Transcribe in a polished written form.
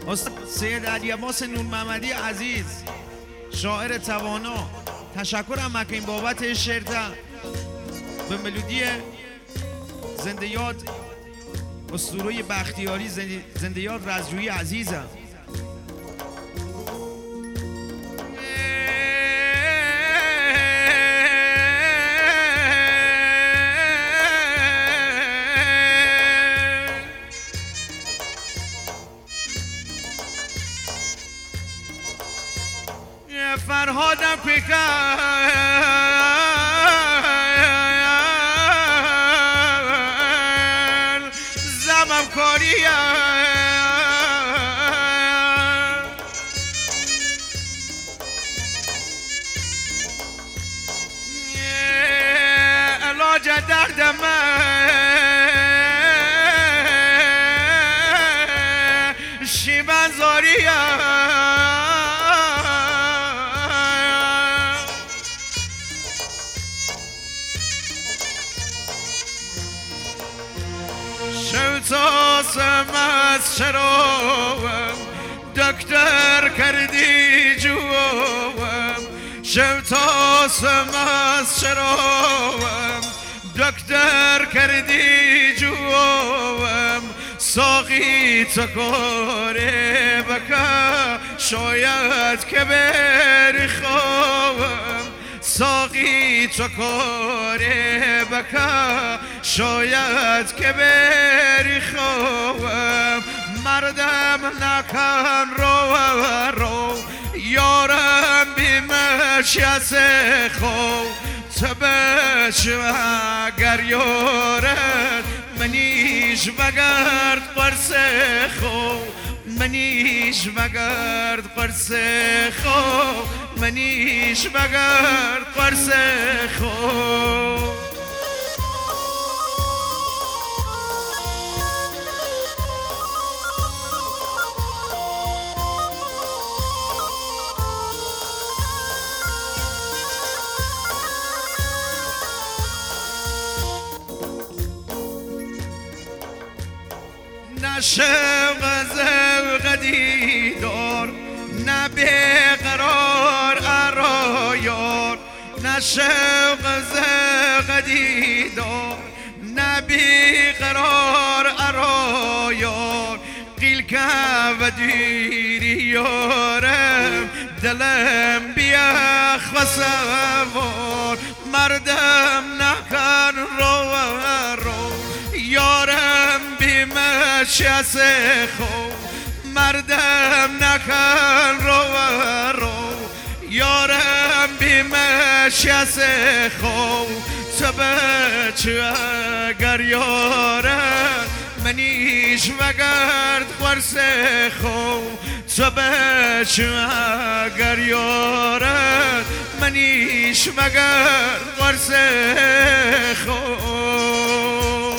استاد سید علی عباس نور محمدی عزیز، شاعر توانا، تشکرم مکنیم بابت شعر به ملودی زنده یاد اسطوره بختیاری، زنده یاد رزجویی عزیزم. فرهادم پیکر زمم کاریم علاج دردم شیون زاریم شوتاسم از شرابم دکتر کردی جوام شوتاسم از شرابم دکتر کردی جوام ساقی تو کاره بکا شاید که بری خوابم ساقی تو کاره بکا شاید که بری خوابم مردم نکن رو یارم بیمشیس خواب تو بشو اگر یارت منیش بگرد قرص خواب منیش بگرد قرص خواب منیش بگرد قرص خواب نه شوق ذوق دیدار نه بیقرار ارایار نه شوق ذوق دیدار نه بیقرار ارایار قیل که و دیری یارم دلم بیخ و سوار مردم نکن رو یارم بیمشیس خوب مردم نکن رو یارم بیمشیس خوب تو بچه اگر یارم منیش وگرد قرص خوب تو بچه اگر یارم منیش وگرد قرص خوب